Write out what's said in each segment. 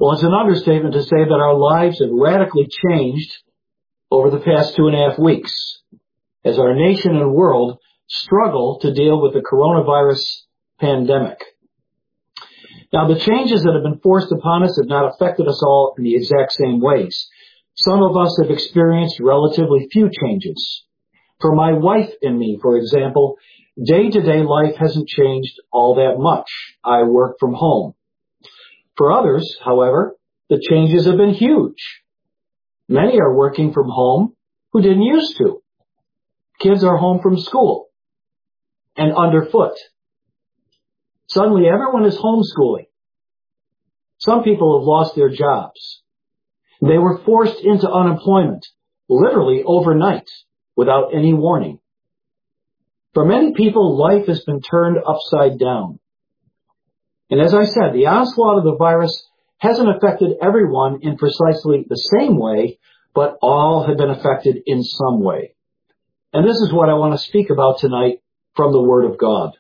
Well, it's an understatement to say that our lives have radically changed over the past 2.5 weeks as our nation and world struggle to deal with the coronavirus pandemic. Now, the changes that have been forced upon us have not affected us all in the exact same ways. Some of us have experienced relatively few changes. For my wife and me, for example, day-to-day life hasn't changed all that much. I work from home. For others, however, the changes have been huge. Many are working from home who didn't used to. Kids are home from school and underfoot. Suddenly, everyone is homeschooling. Some people have lost their jobs. They were forced into unemployment, literally overnight, without any warning. For many people, life has been turned upside down. And as I said, the onslaught of the virus hasn't affected everyone in precisely the same way, but all have been affected in some way. And this is what I want to speak about tonight from the Word of God.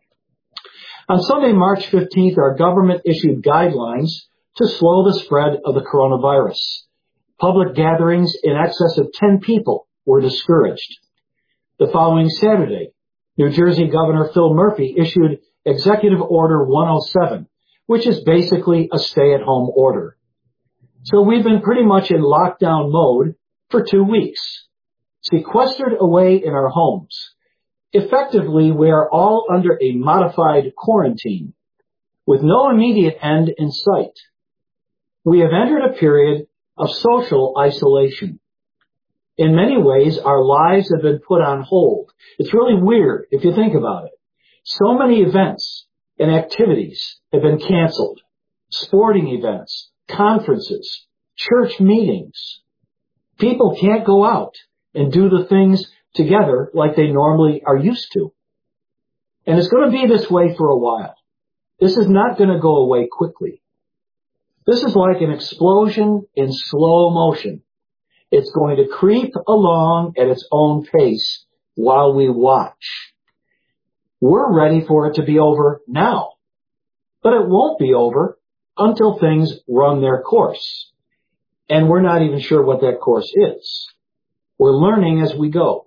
On Sunday, March 15th, our government issued guidelines to slow the spread of the coronavirus. Public gatherings in excess of 10 people were discouraged. The following Saturday, New Jersey Governor Phil Murphy issued Executive Order 107, which is basically a stay-at-home order. So we've been pretty much in lockdown mode for 2 weeks, sequestered away in our homes. Effectively, we are all under a modified quarantine, with no immediate end in sight. We have entered a period of social isolation. In many ways, our lives have been put on hold. It's really weird if you think about it. So many events and activities have been canceled. Sporting events, conferences, church meetings. People can't go out and do the things together like they normally are used to. And it's going to be this way for a while. This is not going to go away quickly. This is like an explosion in slow motion. It's going to creep along at its own pace while we watch. We're ready for it to be over now, but it won't be over until things run their course. And we're not even sure what that course is. We're learning as we go.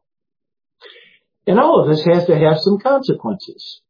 And all of this has to have some consequences.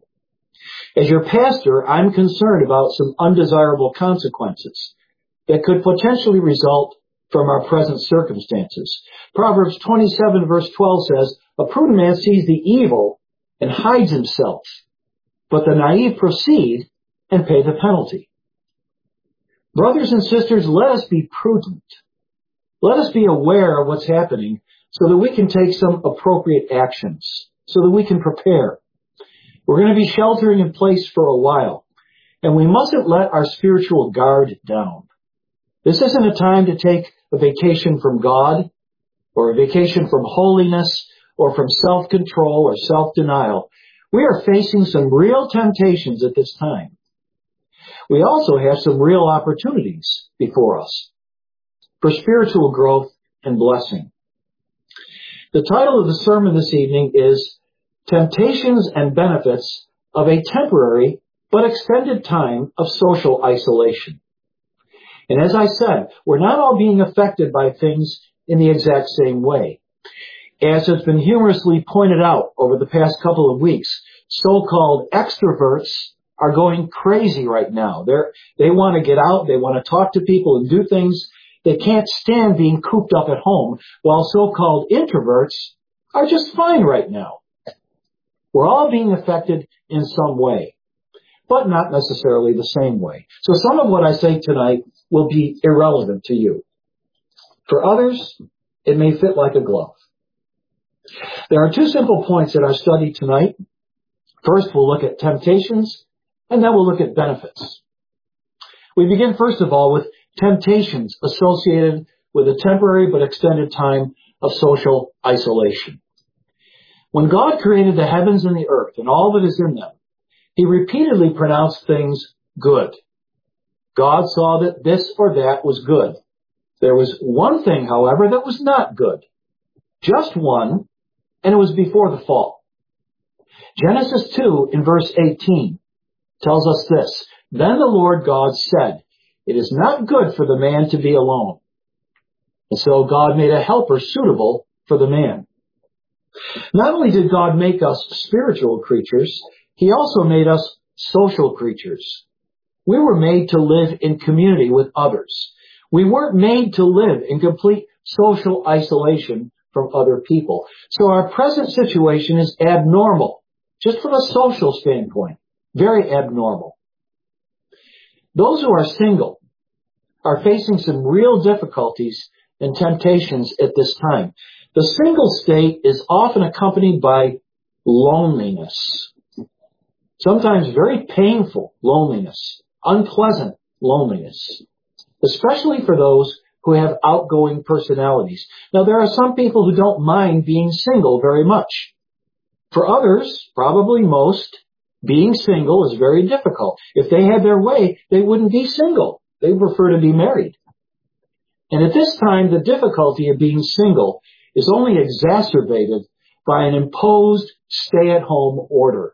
As your pastor, I'm concerned about some undesirable consequences that could potentially result from our present circumstances. Proverbs 27 verse 12 says, "A prudent man sees the evil and hides himself, but the naive proceed and pay the penalty." Brothers and sisters, let us be prudent. Let us be aware of what's happening so that we can take some appropriate actions, so that we can prepare. We're going to be sheltering in place for a while, and we mustn't let our spiritual guard down. This isn't a time to take a vacation from God, or a vacation from holiness, or from self-control or self-denial. We are facing some real temptations at this time. We also have some real opportunities before us for spiritual growth and blessing. The title of the sermon this evening is Temptations and Benefits of a Temporary but Extended Time of Social Isolation. And as I said, we're not all being affected by things in the exact same way. As has been humorously pointed out over the past couple of weeks, so-called extroverts are going crazy right now. They want to get out, they want to talk to people and do things. They can't stand being cooped up at home, while so-called introverts are just fine right now. We're all being affected in some way, but not necessarily the same way. So some of what I say tonight will be irrelevant to you. For others, it may fit like a glove. There are 2 simple points in our study tonight. First, we'll look at temptations, and then we'll look at benefits. We begin, first of all, with temptations associated with a temporary but extended time of social isolation. When God created the heavens and the earth and all that is in them, He repeatedly pronounced things good. God saw that this or that was good. There was one thing, however, that was not good. Just one, and it was before the fall. Genesis 2 in verse 18 tells us this. Then the Lord God said, it is not good for the man to be alone. And so God made a helper suitable for the man. Not only did God make us spiritual creatures, He also made us social creatures. We were made to live in community with others. We weren't made to live in complete social isolation from other people. So our present situation is abnormal, just from a social standpoint. Very abnormal. Those who are single are facing some real difficulties and temptations at this time. The single state is often accompanied by loneliness. Sometimes very painful loneliness, unpleasant loneliness, especially for those who have outgoing personalities. Now, there are some people who don't mind being single very much. For others, probably most, being single is very difficult. If they had their way, they wouldn't be single. They prefer to be married. And at this time, the difficulty of being single is only exacerbated by an imposed stay-at-home order.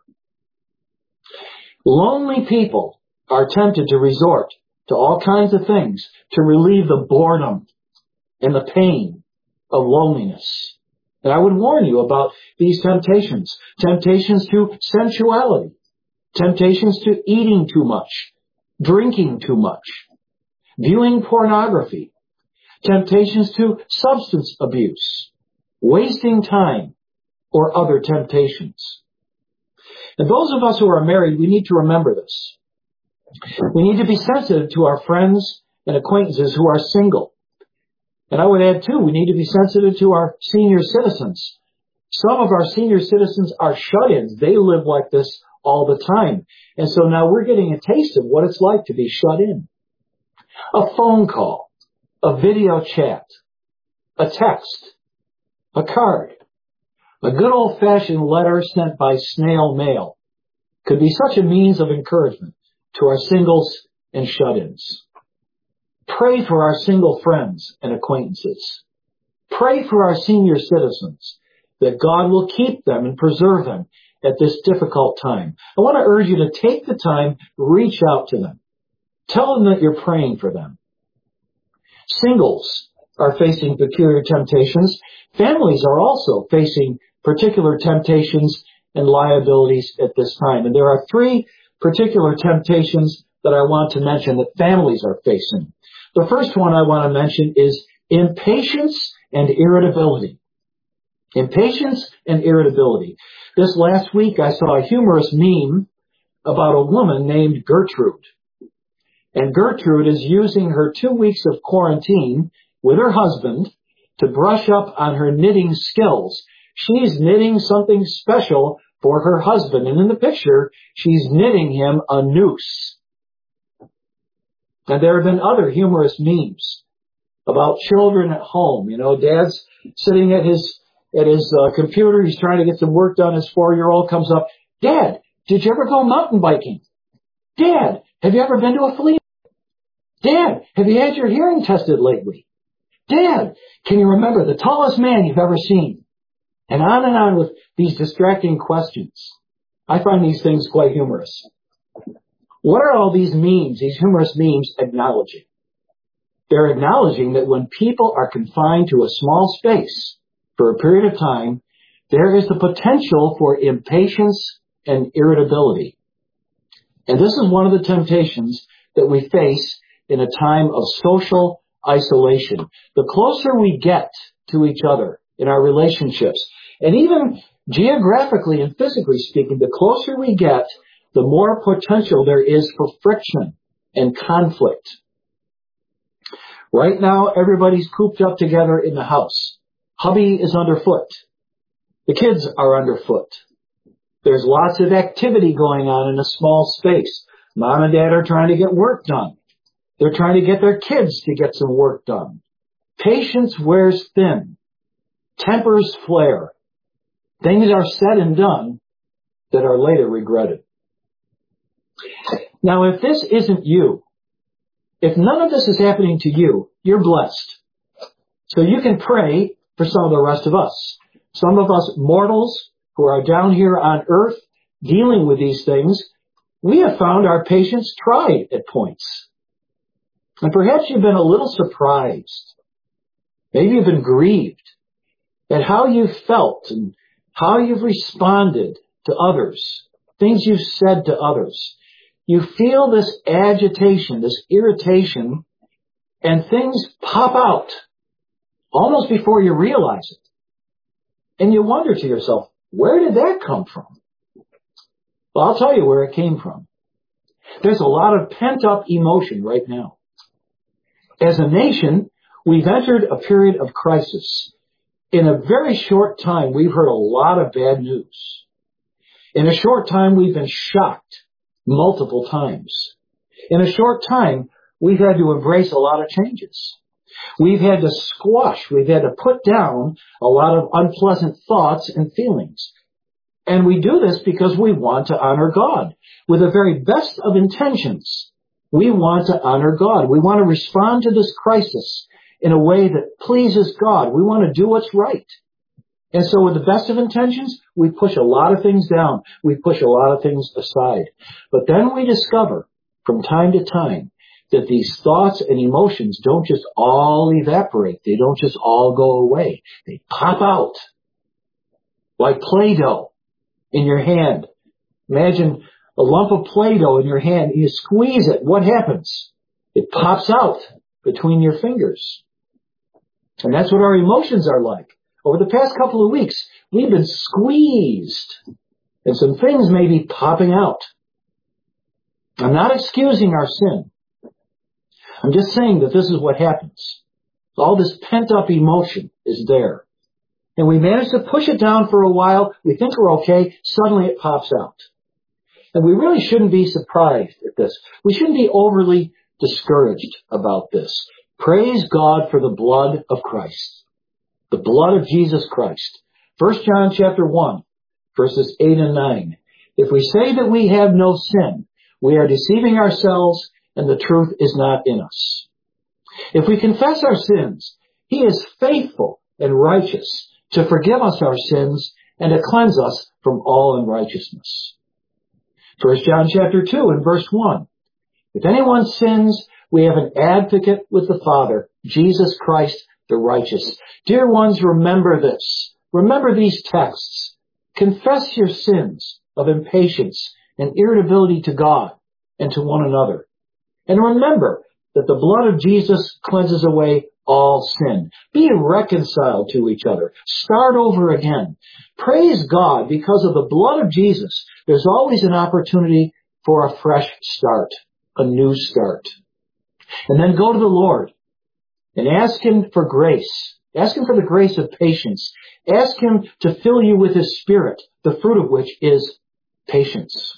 Lonely people are tempted to resort to all kinds of things to relieve the boredom and the pain of loneliness. And I would warn you about these temptations. Temptations to sensuality. Temptations to eating too much. Drinking too much. Viewing pornography. Temptations to substance abuse. Wasting time. Or other temptations. And those of us who are married, we need to remember this. We need to be sensitive to our friends and acquaintances who are single. And I would add, too, we need to be sensitive to our senior citizens. Some of our senior citizens are shut-ins. They live like this all the time. And so now we're getting a taste of what it's like to be shut in. A phone call, a video chat, a text, a card, a good old-fashioned letter sent by snail mail could be such a means of encouragement to our singles and shut-ins. Pray for our single friends and acquaintances. Pray for our senior citizens that God will keep them and preserve them at this difficult time. I want to urge you to take the time, reach out to them. Tell them that you're praying for them. Singles are facing peculiar temptations. Families are also facing particular temptations and liabilities at this time. And there are three particular temptations that I want to mention that families are facing. The first one I want to mention is impatience and irritability. Impatience and irritability. This last week I saw a humorous meme about a woman named Gertrude. And Gertrude is using her 2 weeks of quarantine with her husband to brush up on her knitting skills. She's knitting something special for her husband. And in the picture, she's knitting him a noose. And there have been other humorous memes about children at home. You know, dad's sitting at his computer. He's trying to get some work done. His 4-year-old comes up. Dad, did you ever go mountain biking? Dad, have you ever been to a flea? Dad, have you had your hearing tested lately? Dad, can you remember the tallest man you've ever seen? And on with these distracting questions. I find these things quite humorous. What are all these memes, these humorous memes, acknowledging? They're acknowledging that when people are confined to a small space for a period of time, there is the potential for impatience and irritability. And this is one of the temptations that we face in a time of social isolation. The closer we get to each other in our relationships, and even geographically and physically speaking, the closer we get, the more potential there is for friction and conflict. Right now, everybody's cooped up together in the house. Hubby is underfoot. The kids are underfoot. There's lots of activity going on in a small space. Mom and dad are trying to get work done. They're trying to get their kids to get some work done. Patience wears thin. Tempers flare. Things are said and done that are later regretted. Now, if this isn't you, if none of this is happening to you, you're blessed. So you can pray for some of the rest of us. Some of us mortals who are down here on earth dealing with these things, we have found our patience tried at points. And perhaps you've been a little surprised. Maybe you've been grieved at how you've felt and how you've responded to others, things you've said to others. You feel this agitation, this irritation, and things pop out almost before you realize it. And you wonder to yourself, where did that come from? Well, I'll tell you where it came from. There's a lot of pent-up emotion right now. As a nation, we've entered a period of crisis. In a very short time, we've heard a lot of bad news. In a short time, we've been shocked multiple times. In a short time, we've had to embrace a lot of changes. We've had to squash, we've had to put down a lot of unpleasant thoughts and feelings. And we do this because we want to honor God. With the very best of intentions, we want to honor God. We want to respond to this crisis in a way that pleases God. We want to do what's right. And so with the best of intentions, we push a lot of things down. We push a lot of things aside. But then we discover from time to time that these thoughts and emotions don't just all evaporate. They don't just all go away. They pop out like Play-Doh in your hand. Imagine a lump of Play-Doh in your hand. You squeeze it. What happens? It pops out between your fingers. And that's what our emotions are like. Over the past couple of weeks, we've been squeezed, and some things may be popping out. I'm not excusing our sin. I'm just saying that this is what happens. All this pent-up emotion is there. And we manage to push it down for a while. We think we're okay. Suddenly it pops out. And we really shouldn't be surprised at this. We shouldn't be overly discouraged about this. Praise God for the blood of Christ. The blood of Jesus Christ. 1 John chapter 1, verses 8 and 9. If we say that we have no sin, we are deceiving ourselves and the truth is not in us. If we confess our sins, He is faithful and righteous to forgive us our sins and to cleanse us from all unrighteousness. 1 John chapter 2 and verse 1. If anyone sins, we have an advocate with the Father, Jesus Christ the righteous. Dear ones, remember this. Remember these texts. Confess your sins of impatience and irritability to God and to one another. And remember that the blood of Jesus cleanses away all sin. Be reconciled to each other. Start over again. Praise God, because of the blood of Jesus, there's always an opportunity for a fresh start, a new start. And then go to the Lord and ask Him for grace. Ask Him for the grace of patience. Ask Him to fill you with His Spirit, the fruit of which is patience.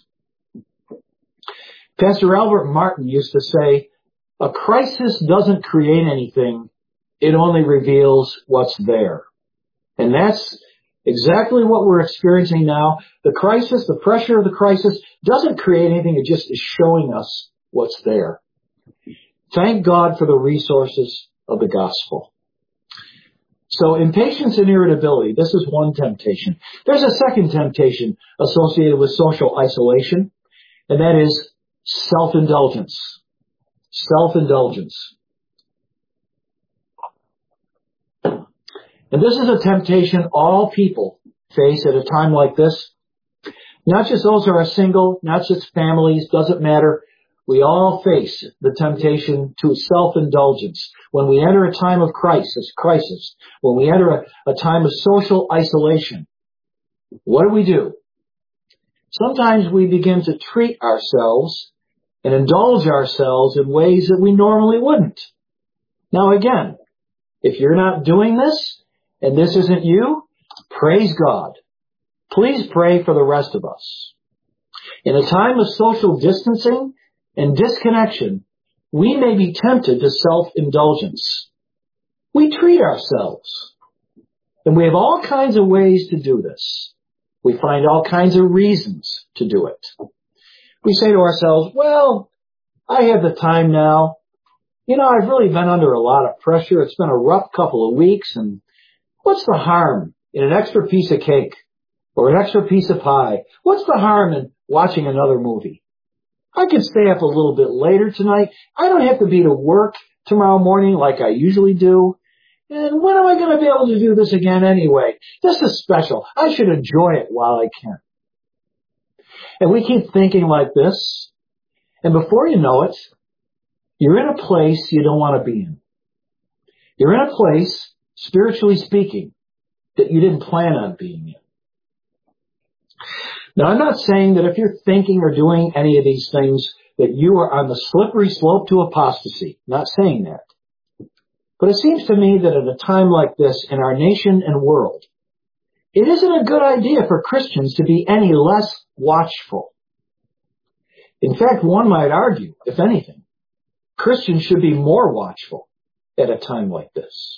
Pastor Albert Martin used to say, a crisis doesn't create anything, it only reveals what's there. And that's exactly what we're experiencing now. The crisis, the pressure of the crisis, doesn't create anything, it just is showing us what's there. Thank God for the resources of the gospel. So impatience and irritability, this is one temptation. There's a second temptation associated with social isolation, and that is self-indulgence. Self-indulgence. And this is a temptation all people face at a time like this. Not just those who are single, not just families, doesn't matter. We all face the temptation to self-indulgence. When we enter a time of crisis, when we enter a time of social isolation, what do? Sometimes we begin to treat ourselves and indulge ourselves in ways that we normally wouldn't. Now again, if you're not doing this, and this isn't you, praise God. Please pray for the rest of us. In a time of social distancing and disconnection, we may be tempted to self-indulgence. We treat ourselves. And we have all kinds of ways to do this. We find all kinds of reasons to do it. We say to ourselves, well, I have the time now. I've really been under a lot of pressure. It's been a rough couple of weeks, and what's the harm in an extra piece of cake or an extra piece of pie? What's the harm in watching another movie? I could stay up a little bit later tonight. I don't have to be to work tomorrow morning like I usually do. And when am I going to be able to do this again anyway? This is special. I should enjoy it while I can. And we keep thinking like this. And before you know it, you're in a place you don't want to be in. You're in a place, spiritually speaking, that you didn't plan on being in. Now, I'm not saying that if you're thinking or doing any of these things that you are on the slippery slope to apostasy. I'm not saying that. But it seems to me that at a time like this in our nation and world, it isn't a good idea for Christians to be any less watchful. In fact, one might argue, if anything, Christians should be more watchful at a time like this.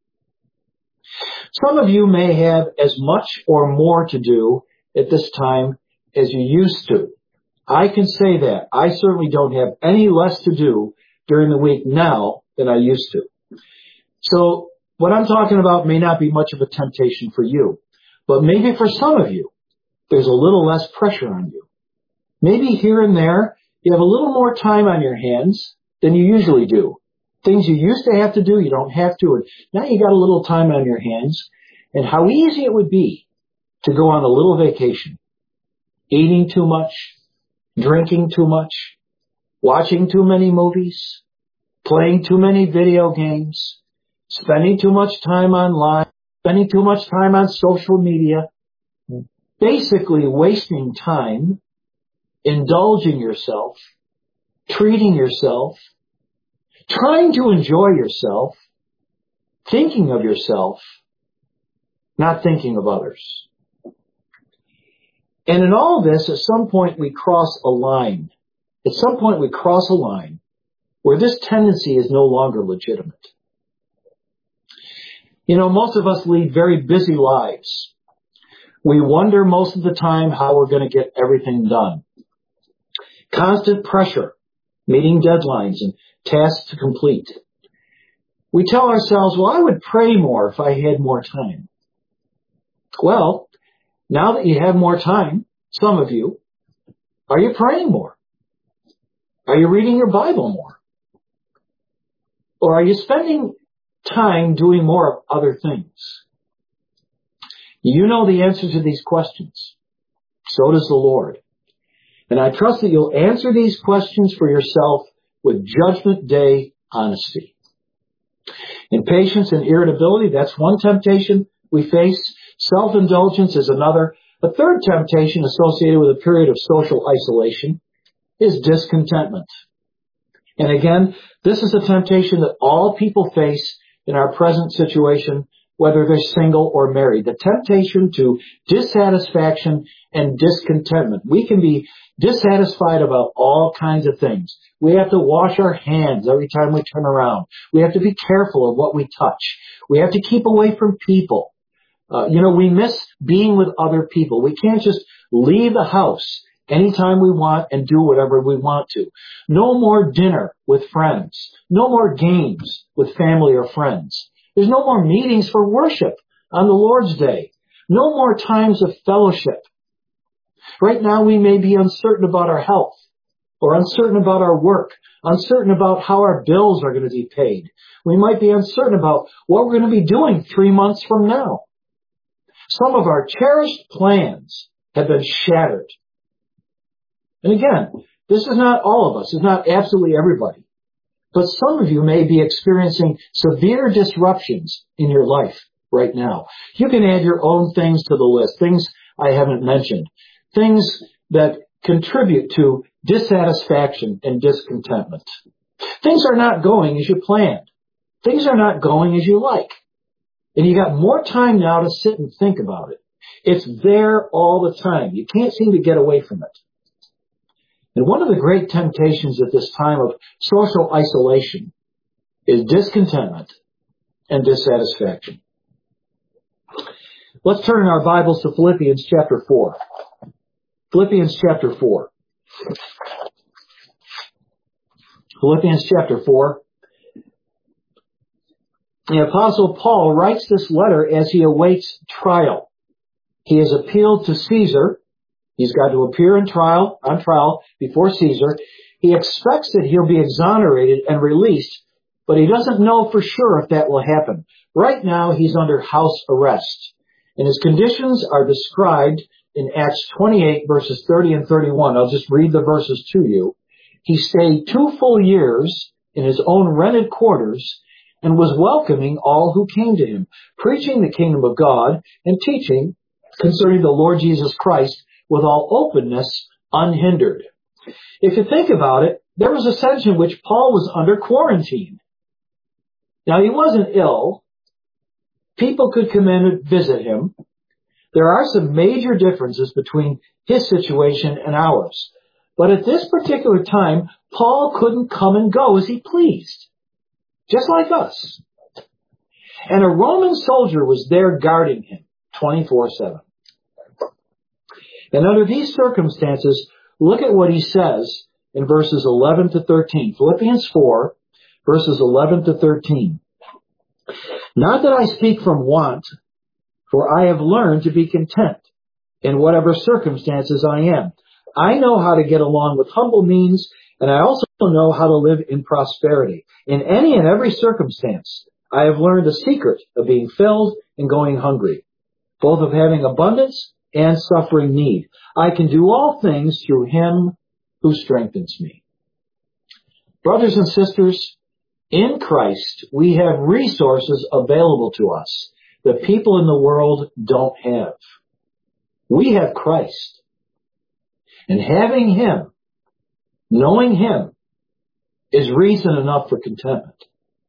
Some of you may have as much or more to do at this time as you used to. I can say that. I certainly don't have any less to do during the week now than I used to. So what I'm talking about may not be much of a temptation for you, but maybe for some of you, there's a little less pressure on you. Maybe here and there, you have a little more time on your hands than you usually do. Things you used to have to do, you don't have to. And now you got a little time on your hands. And how easy it would be to go on a little vacation. Eating too much, drinking too much, watching too many movies, playing too many video games, spending too much time online, spending too much time on social media, basically wasting time, indulging yourself, treating yourself, trying to enjoy yourself, thinking of yourself, not thinking of others. And in all this, at some point we cross a line. At some point we cross a line where this tendency is no longer legitimate. You know, most of us lead very busy lives. We wonder most of the time how we're going to get everything done. Constant pressure, meeting deadlines and tasks to complete. We tell ourselves, well, I would pray more if I had more time. Well, now that you have more time, some of you, are you praying more? Are you reading your Bible more? Or are you spending time doing more of other things? You know the answer to these questions. So does the Lord. And I trust that you'll answer these questions for yourself with Judgment Day honesty. Impatience and irritability, that's one temptation we face. Self-indulgence is another. A third temptation associated with a period of social isolation is discontentment. And again, this is a temptation that all people face in our present situation, whether they're single or married. The temptation to dissatisfaction and discontentment. We can be dissatisfied about all kinds of things. We have to wash our hands every time we turn around. We have to be careful of what we touch. We have to keep away from people. We miss being with other people. We can't just leave the house anytime we want and do whatever we want to. No more dinner with friends. No more games with family or friends. There's no more meetings for worship on the Lord's Day. No more times of fellowship. Right now we may be uncertain about our health or uncertain about our work, uncertain about how our bills are going to be paid. We might be uncertain about what we're going to be doing 3 months from now. Some of our cherished plans have been shattered. And again, this is not all of us. It's not absolutely everybody. But some of you may be experiencing severe disruptions in your life right now. You can add your own things to the list, things I haven't mentioned, things that contribute to dissatisfaction and discontentment. Things are not going as you planned. Things are not going as you like. And you got more time now to sit and think about it. It's there all the time. You can't seem to get away from it. And one of the great temptations at this time of social isolation is discontentment and dissatisfaction. Let's turn in our Bibles to Philippians chapter 4. Philippians chapter 4. Philippians chapter 4. The Apostle Paul writes this letter as he awaits trial. He has appealed to Caesar He's got to appear on trial before Caesar. He expects that he'll be exonerated and released, but he doesn't know for sure if that will happen. Right now, he's under house arrest, and his conditions are described in Acts 28, verses 30 and 31. I'll just read the verses to you. He stayed 2 full years in his own rented quarters and was welcoming all who came to him, preaching the kingdom of God and teaching concerning the Lord Jesus Christ with all openness, unhindered. If you think about it, there was a sense in which Paul was under quarantine. Now, he wasn't ill. People could come in and visit him. There are some major differences between his situation and ours. But at this particular time, Paul couldn't come and go as he pleased, just like us. And a Roman soldier was there guarding him 24/7. And under these circumstances, look at what he says in verses 11 to 13. Philippians 4, verses 11 to 13. Not that I speak from want, for I have learned to be content in whatever circumstances I am. I know how to get along with humble means, and I also know how to live in prosperity. In any and every circumstance, I have learned the secret of being filled and going hungry, both of having abundance and suffering need. I can do all things through him who strengthens me. Brothers and sisters, in Christ, we have resources available to us that people in the world don't have. We have Christ. And having him, knowing him, is reason enough for contentment.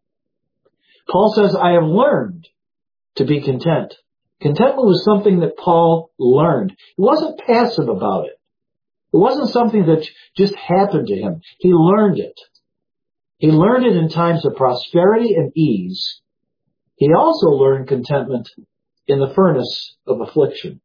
Paul says, I have learned to be content. Contentment was something that Paul learned. He wasn't passive about it. It wasn't something that just happened to him. He learned it. He learned it in times of prosperity and ease. He also learned contentment in the furnace of affliction.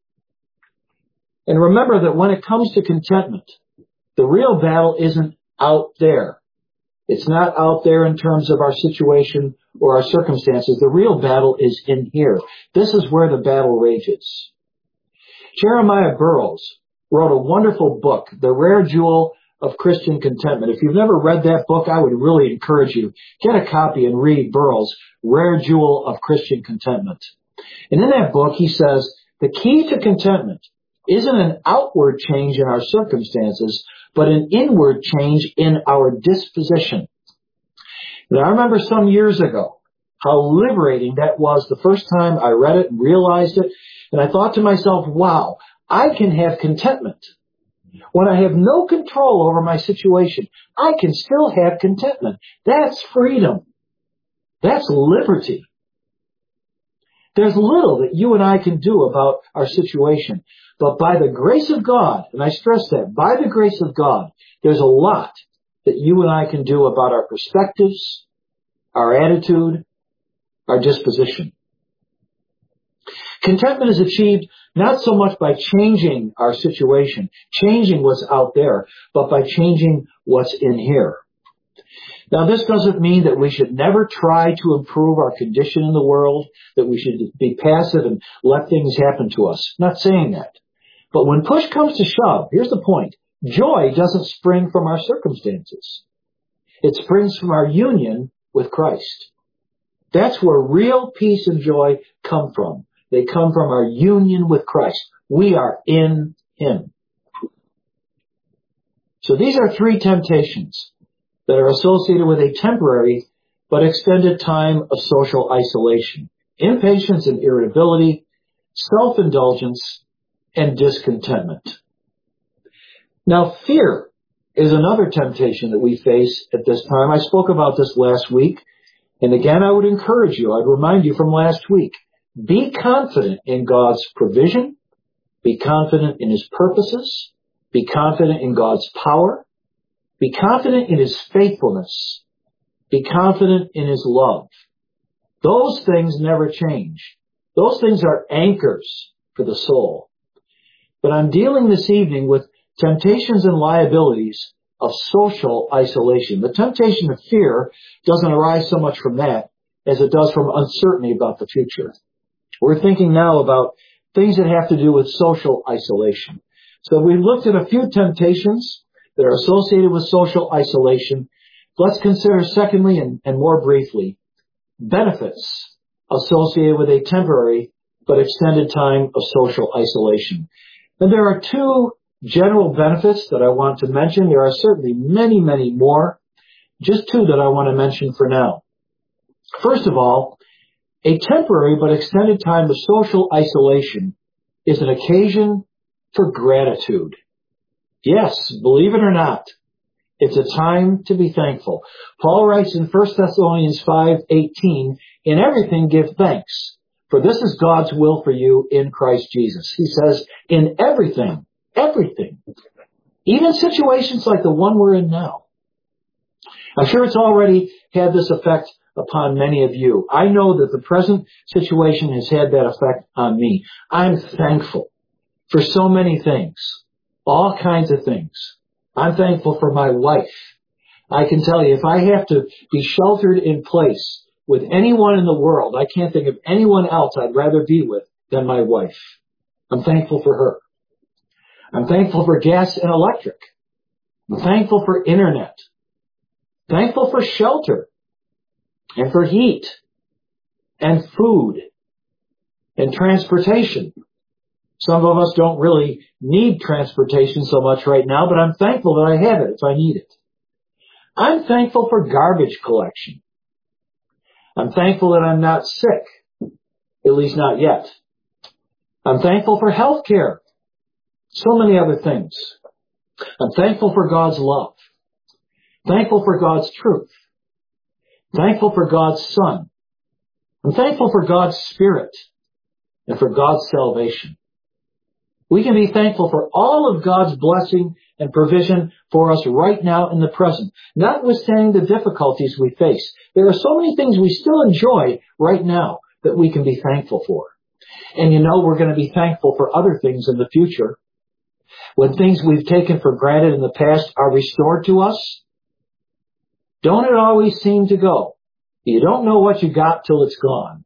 And remember that when it comes to contentment, the real battle isn't out there. It's not out there in terms of our situation or our circumstances. The real battle is in here. This is where the battle rages. Jeremiah Burroughs wrote a wonderful book, The Rare Jewel of Christian Contentment. If you've never read that book, I would really encourage you, get a copy and read Burroughs' Rare Jewel of Christian Contentment. And in that book, he says, the key to contentment isn't an outward change in our circumstances, but an inward change in our disposition. Now, I remember some years ago how liberating that was the first time I read it and realized it. And I thought to myself, wow, I can have contentment. When I have no control over my situation, I can still have contentment. That's freedom. That's liberty. There's little that you and I can do about our situation. But by the grace of God, and I stress that, by the grace of God, there's a lot that you and I can do about our perspectives, our attitude, our disposition. Contentment is achieved not so much by changing our situation, changing what's out there, but by changing what's in here. Now, this doesn't mean that we should never try to improve our condition in the world, that we should be passive and let things happen to us. I'm not saying that. But when push comes to shove, here's the point. Joy doesn't spring from our circumstances. It springs from our union with Christ. That's where real peace and joy come from. They come from our union with Christ. We are in him. So these are 3 temptations that are associated with a temporary but extended time of social isolation. Impatience and irritability, self-indulgence, and discontentment. Now, fear is another temptation that we face at this time. I spoke about this last week. And again, I would encourage you, I'd remind you from last week, be confident in God's provision. Be confident in his purposes. Be confident in God's power. Be confident in his faithfulness. Be confident in his love. Those things never change. Those things are anchors for the soul. But I'm dealing this evening with temptations and liabilities of social isolation. The temptation of fear doesn't arise so much from that as it does from uncertainty about the future. We're thinking now about things that have to do with social isolation. So we looked at a few temptations that are associated with social isolation. Let's consider, secondly, and more briefly, benefits associated with a temporary but extended time of social isolation. And there are two general benefits that I want to mention. There are certainly many, many more. Just two that I want to mention for now. First of all, a temporary but extended time of social isolation is an occasion for gratitude. Yes, believe it or not, it's a time to be thankful. Paul writes in 1 Thessalonians 5:18, "In everything give thanks, for this is God's will for you in Christ Jesus." He says, in everything, everything, even situations like the one we're in now. I'm sure it's already had this effect upon many of you. I know that the present situation has had that effect on me. I'm thankful for so many things, all kinds of things. I'm thankful for my wife. I can tell you, if I have to be sheltered in place with anyone in the world, I can't think of anyone else I'd rather be with than my wife. I'm thankful for her. I'm thankful for gas and electric. I'm thankful for internet. Thankful for shelter and for heat and food and transportation. Some of us don't really need transportation so much right now, but I'm thankful that I have it if I need it. I'm thankful for garbage collection. I'm thankful that I'm not sick, at least not yet. I'm thankful for health care. So many other things. I'm thankful for God's love. Thankful for God's truth. Thankful for God's Son. I'm thankful for God's Spirit and for God's salvation. We can be thankful for all of God's blessing and provision for us right now in the present, notwithstanding the difficulties we face. There are so many things we still enjoy right now that we can be thankful for. And you know, we're going to be thankful for other things in the future. When things we've taken for granted in the past are restored to us, don't it always seem to go? You don't know what you got till it's gone.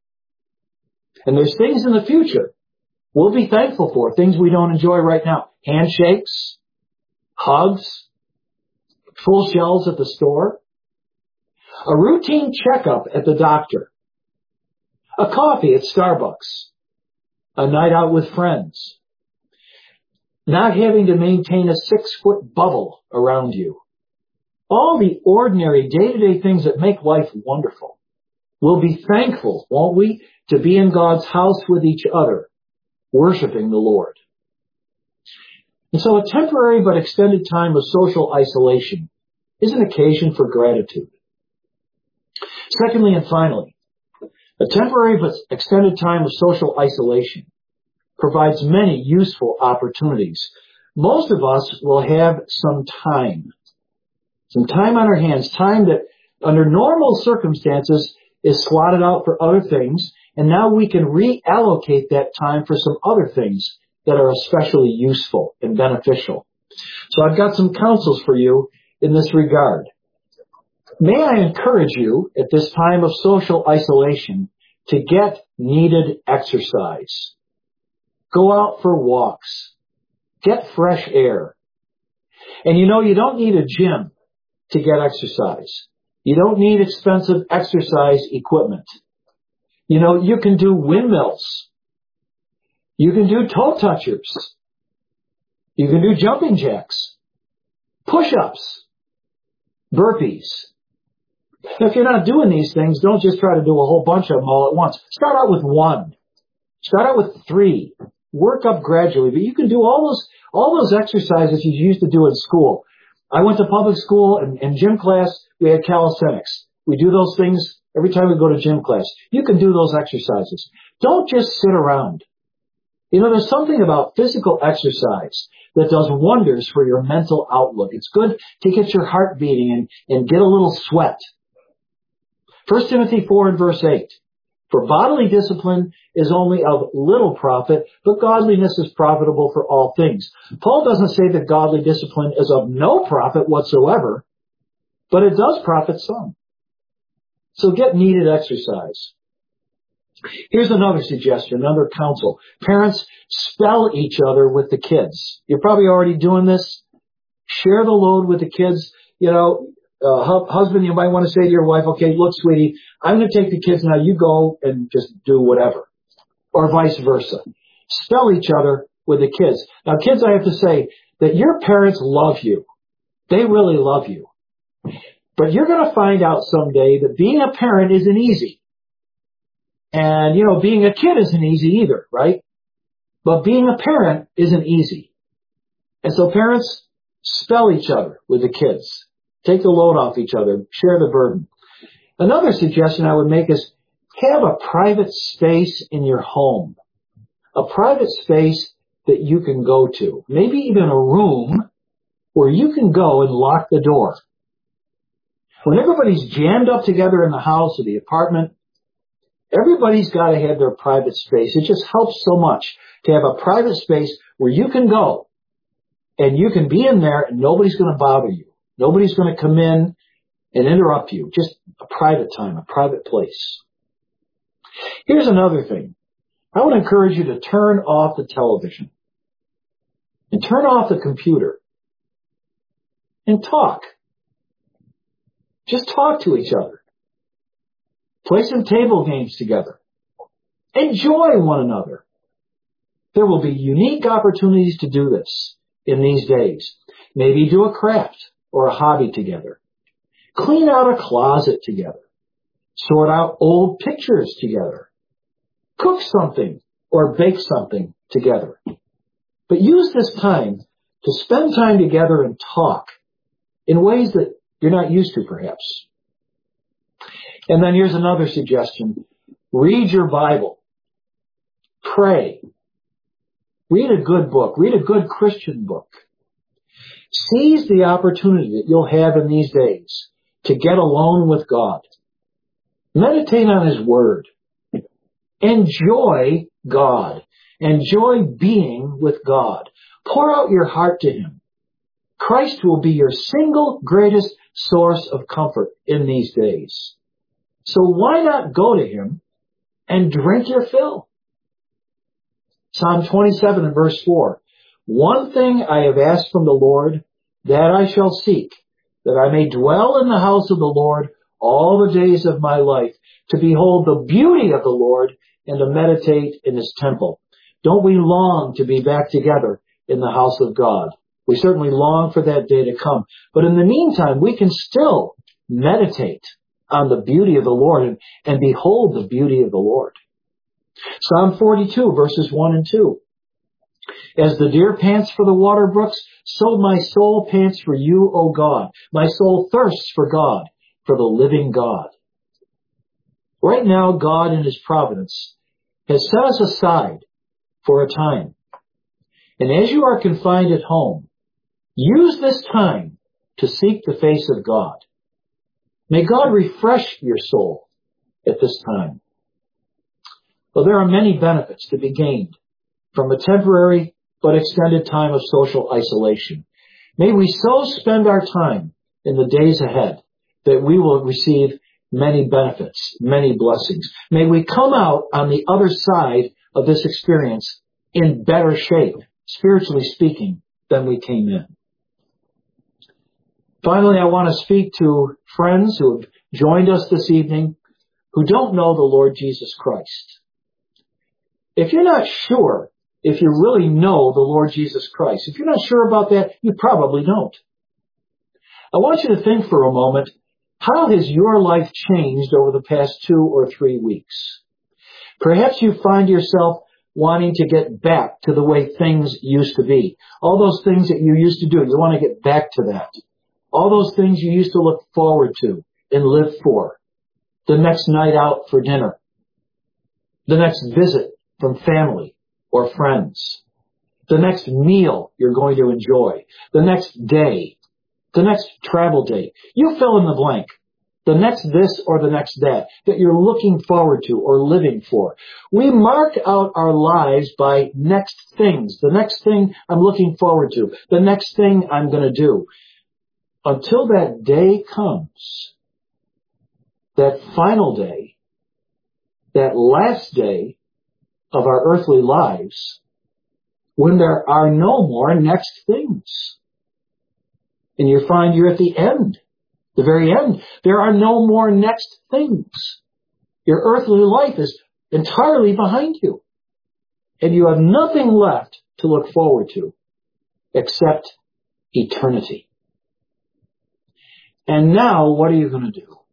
And there's things in the future we'll be thankful for, things we don't enjoy right now. Handshakes, hugs, full shelves at the store, a routine checkup at the doctor, a coffee at Starbucks, a night out with friends, not having to maintain a 6-foot bubble around you. All the ordinary day-to-day things that make life wonderful. We'll be thankful, won't we, to be in God's house with each other, worshiping the Lord. And so a temporary but extended time of social isolation is an occasion for gratitude. Secondly and finally, a temporary but extended time of social isolation provides many useful opportunities. Most of us will have some time on our hands, time that under normal circumstances is slotted out for other things, and now we can reallocate that time for some other things that are especially useful and beneficial. So I've got some counsels for you in this regard. May I encourage you at this time of social isolation to get needed exercise. Go out for walks. Get fresh air. And you know, you don't need a gym to get exercise. You don't need expensive exercise equipment. You know, you can do windmills. You can do toe touchers. You can do jumping jacks, push-ups, burpees. If you're not doing these things, don't just try to do a whole bunch of them all at once. Start out with 1. Start out with 3. Work up gradually. But you can do all those exercises you used to do in school. I went to public school, and in gym class, we had calisthenics. We do those things every time we go to gym class. You can do those exercises. Don't just sit around. You know, there's something about physical exercise that does wonders for your mental outlook. It's good to get your heart beating and get a little sweat. 1 Timothy 4 and verse 8. For bodily discipline is only of little profit, but godliness is profitable for all things. Paul doesn't say that godly discipline is of no profit whatsoever, but it does profit some. So get needed exercise. Here's another suggestion, another counsel. Parents, spell each other with the kids. You're probably already doing this. Share the load with the kids. Husband, you might want to say to your wife, okay, look, sweetie, I'm going to take the kids now. You go and just do whatever. Or vice versa. Spell each other with the kids. Now, kids, I have to say that your parents love you. They really love you. But you're going to find out someday that being a parent isn't easy. And, being a kid isn't easy either, right? But being a parent isn't easy. And so parents, spell each other with the kids. Take the load off each other. Share the burden. Another suggestion I would make is have a private space in your home. A private space that you can go to. Maybe even a room where you can go and lock the door. When everybody's jammed up together in the house or the apartment, everybody's got to have their private space. It just helps so much to have a private space where you can go and you can be in there and nobody's going to bother you. Nobody's going to come in and interrupt you. Just a private time, a private place. Here's another thing. I would encourage you to turn off the television and turn off the computer and talk. Just talk to each other. Play some table games together. Enjoy one another. There will be unique opportunities to do this in these days. Maybe do a craft or a hobby together. Clean out a closet together. Sort out old pictures together. Cook something or bake something together. But use this time to spend time together and talk in ways that you're not used to, perhaps. And then here's another suggestion. Read your Bible. Pray. Read a good book. Read a good Christian book. Seize the opportunity that you'll have in these days to get alone with God. Meditate on His Word. Enjoy God. Enjoy being with God. Pour out your heart to Him. Christ will be your single greatest source of comfort in these days. So why not go to Him and drink your fill? Psalm 27 and verse 4. One thing I have asked from the Lord, that I shall seek, that I may dwell in the house of the Lord all the days of my life, to behold the beauty of the Lord and to meditate in His temple. Don't we long to be back together in the house of God? We certainly long for that day to come. But in the meantime, we can still meditate on the beauty of the Lord and behold the beauty of the Lord. Psalm 42, verses 1 and 2. As the deer pants for the water brooks, so my soul pants for you, O God. My soul thirsts for God, for the living God. Right now, God in His providence has set us aside for a time. And as you are confined at home, use this time to seek the face of God. May God refresh your soul at this time. Well, there are many benefits to be gained from a temporary but extended time of social isolation. May we so spend our time in the days ahead that we will receive many benefits, many blessings. May we come out on the other side of this experience in better shape, spiritually speaking, than we came in. Finally, I want to speak to friends who have joined us this evening who don't know the Lord Jesus Christ. If you're not sure if you really know the Lord Jesus Christ, if you're not sure about that, you probably don't. I want you to think for a moment, how has your life changed over the past 2 or 3 weeks? Perhaps you find yourself wanting to get back to the way things used to be. All those things that you used to do, you want to get back to that. All those things you used to look forward to and live for. The next night out for dinner. The next visit from family or friends. The next meal you're going to enjoy. The next day. The next travel date. You fill in the blank. The next this or the next that you're looking forward to or living for. We mark out our lives by next things. The next thing I'm looking forward to. The next thing I'm going to do. Until that day comes, that final day, that last day of our earthly lives when there are no more next things. And you find you're at the end, the very end. There are no more next things. Your earthly life is entirely behind you. And you have nothing left to look forward to except eternity. And now, what are you going to do?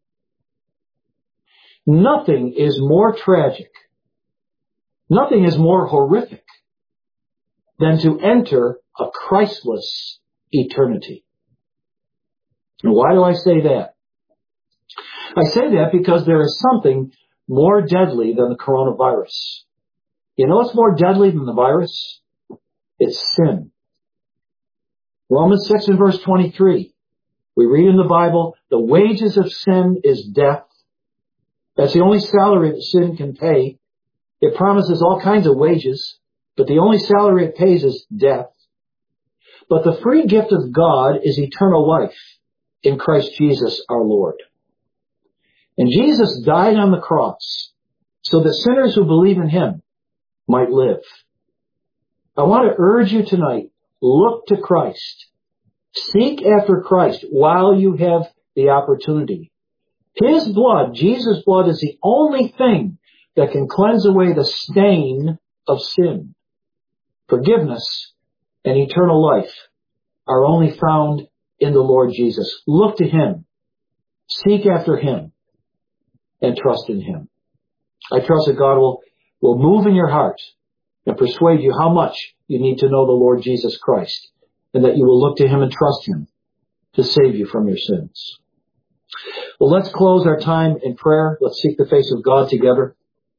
Nothing is more tragic, nothing is more horrific than to enter a Christless eternity. And why do I say that? I say that because there is something more deadly than the coronavirus. You know what's more deadly than the virus? It's sin. Romans 6 and verse 23. We read in the Bible, the wages of sin is death. That's the only salary that sin can pay. It promises all kinds of wages, but the only salary it pays is death. But the free gift of God is eternal life in Christ Jesus our Lord. And Jesus died on the cross so that sinners who believe in Him might live. I want to urge you tonight, look to Christ. Seek after Christ while you have the opportunity. His blood, Jesus' blood, is the only thing that can cleanse away the stain of sin. Forgiveness and eternal life are only found in the Lord Jesus. Look to Him. Seek after Him and trust in Him. I trust that God will move in your heart and persuade you how much you need to know the Lord Jesus Christ, and that you will look to Him and trust Him to save you from your sins. Well, let's close our time in prayer. Let's seek the face of God together.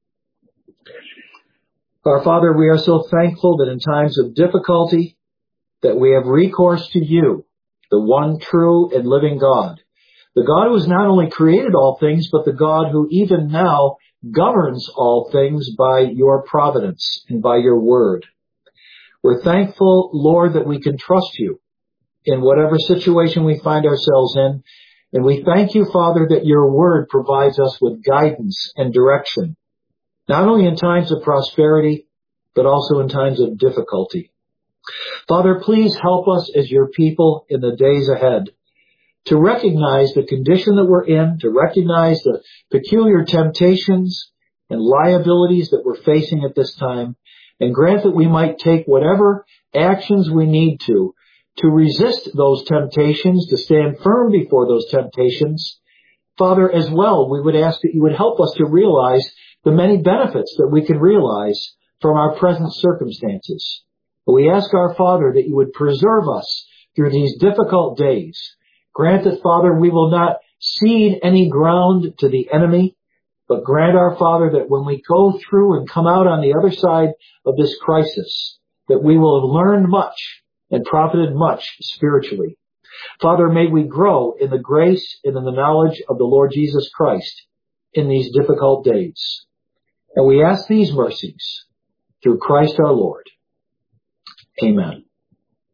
Our Father, we are so thankful that in times of difficulty that we have recourse to You, the one true and living God, the God who has not only created all things, but the God who even now governs all things by Your providence and by Your word. We're thankful, Lord, that we can trust You in whatever situation we find ourselves in. And we thank You, Father, that Your word provides us with guidance and direction, not only in times of prosperity, but also in times of difficulty. Father, please help us as Your people in the days ahead to recognize the condition that we're in, to recognize the peculiar temptations and liabilities that we're facing at this time, and grant that we might take whatever actions we need to resist those temptations, to stand firm before those temptations. Father, as well, we would ask that You would help us to realize the many benefits that we can realize from our present circumstances. We ask our Father that You would preserve us through these difficult days. Grant that, Father, we will not cede any ground to the enemy, but grant our Father that when we go through and come out on the other side of this crisis, that we will have learned much and profited much spiritually. Father, may we grow in the grace and in the knowledge of the Lord Jesus Christ in these difficult days. And we ask these mercies through Christ our Lord. Amen.